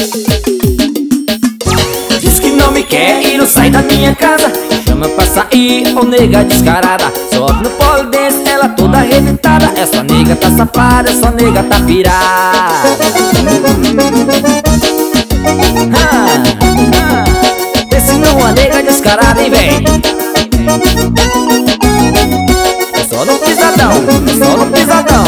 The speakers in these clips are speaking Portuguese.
Diz que não me quer e não sai da minha casa, chama pra sair, ô nega descarada. Sobe no pole dance, ela toda arrebentada. Essa nega tá safada, essa nega tá pirada. Esse não é nega descarada, hein, véi? É só no pisadão, é só no pisadão.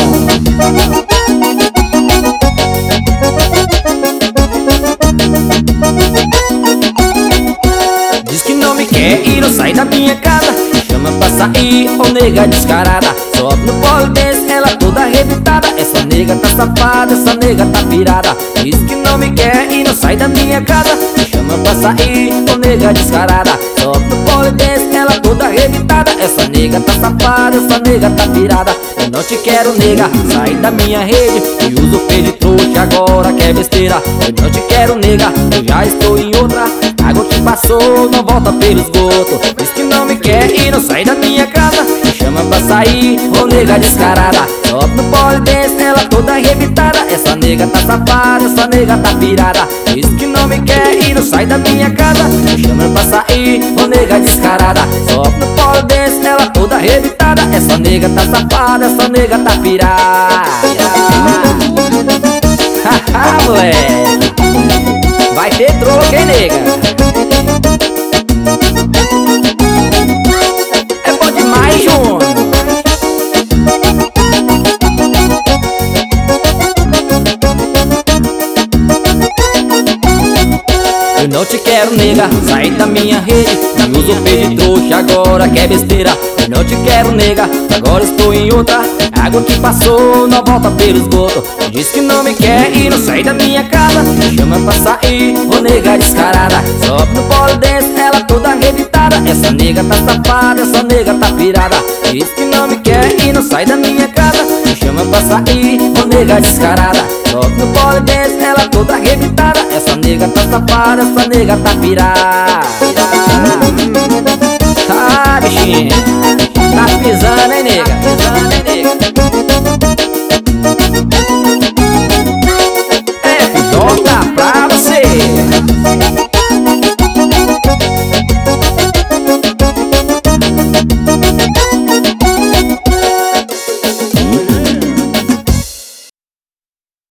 Diz que não me quer e não sai da minha casa, chama pra sair, ô nega descarada. Sobe no pole dance, ela toda arrebentada. Essa nega tá safada, essa nega tá pirada. Diz que não me quer e não sai da minha casa, chama pra sair, ô nega descarada. Sobe no pole dance, ela toda arrebentada. Essa nega tá safada, essa nega tá pirada. Eu não te quero, nega, sai da minha rede. E uso o de trouxa, agora quer besteira. Eu não te quero, nega, eu já estou em outra. Água que passou não volta pelo esgoto. Diz que não me quer e não sai da minha casa, me chama pra sair, ô nega descarada. Sobe no pole dance, ela toda arrebentada. Essa nega tá safada, essa nega tá pirada. Diz que não me quer e não sai da minha casa, me chama pra sair, ô nega descarada. Sobe no pole dance, ela toda arrebentada. Essa nega tá safada, essa nega tá pirada. Haha, moleque, vai ter troco, hein, nega? É bom demais, Júnior. Eu não te quero, nega, sai da minha rede. Me uso o de trouxa, agora quer besteira. Eu não te quero, nega, agora estou em outra. Água que passou não volta pelo esgoto. Diz que não me quer e não sai da minha casa, me chama pra sair, ô nega descarada. Sobe no pole dance, ela toda arrebentada. Essa nega tá safada, essa nega tá pirada. Diz que não me quer e não sai da minha casa, me chama pra sair, ô nega descarada. Sobe no pole dance, ela toda arrebentada. Essa nega tá safada, essa nega tá pirada. Ah, bichinha, tá pisando, hein, nega?